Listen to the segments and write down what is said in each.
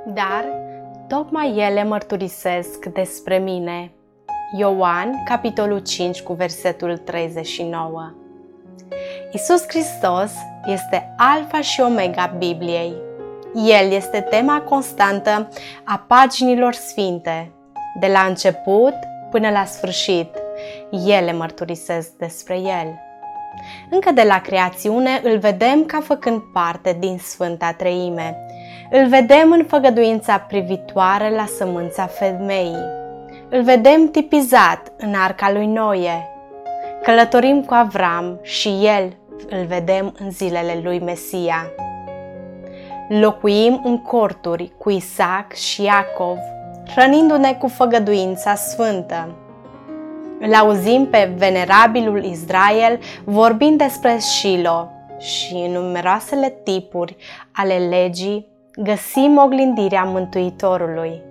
dar tocmai ele mărturisesc despre mine. Ioan, capitolul 5, cu versetul 39. Iisus Hristos este Alfa și Omega Bibliei. El este tema constantă a paginilor sfinte. De la început până la sfârșit, ele mărturisesc despre El. Încă de la creațiune îl vedem ca făcând parte din Sfânta Treime. Îl vedem în făgăduința privitoare la sămânța femeii. Îl vedem tipizat în arca lui Noe. Călătorim cu Avram și el îl vedem în zilele lui Mesia. Locuim în corturi cu Isaac și Iacov, hrănindu-ne cu făgăduința sfântă. Îl auzim pe venerabilul Israel vorbind despre Shilo și în numeroasele tipuri ale legii găsim oglindirea Mântuitorului.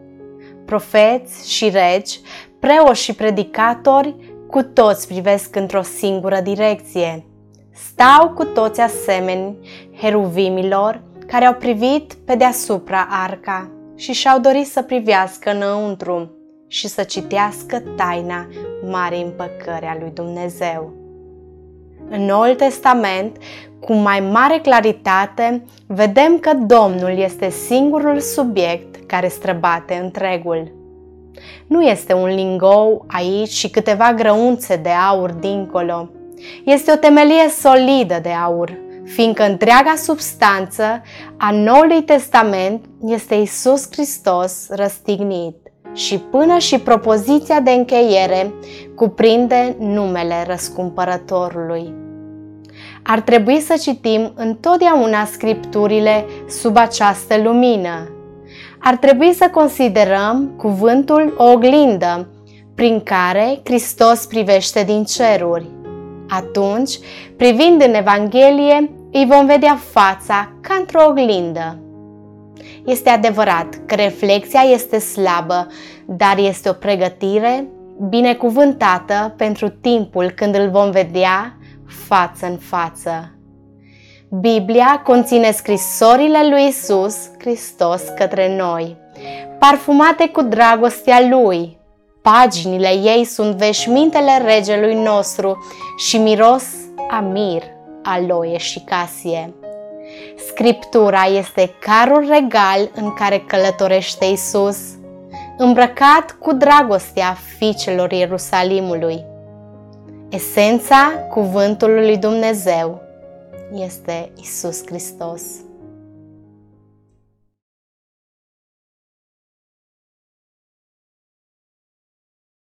Profeți și regi, preoți și predicatori, cu toți privesc într-o singură direcție. Stau cu toți asemeni heruvimilor care au privit pe deasupra arca și și-au dorit să privească înăuntru și să citească taina marii împăcări a lui Dumnezeu. În Noul Testament, cu mai mare claritate, vedem că Domnul este singurul subiect care străbate întregul. Nu este un lingou aici și câteva grăunțe de aur dincolo. Este o temelie solidă de aur, fiindcă întreaga substanță a Noului Testament este Iisus Hristos răstignit și până și propoziția de încheiere cuprinde numele Răscumpărătorului. Ar trebui să citim întotdeauna Scripturile sub această lumină. Ar trebui să considerăm cuvântul o oglindă prin care Hristos privește din ceruri. Atunci, privind în Evanghelie, îi vom vedea fața ca într-o oglindă. Este adevărat că reflexia este slabă, dar este o pregătire binecuvântată pentru timpul când îl vom vedea față în față. Biblia conține scrisorile lui Iisus Hristos către noi, parfumate cu dragostea Lui. Paginile ei sunt veșmintele regelui nostru și miros a mir, aloe și casie. Scriptura este carul regal în care călătorește Iisus, îmbrăcat cu dragostea fiicelor Ierusalimului. Esența cuvântului lui Dumnezeu este Iisus Hristos.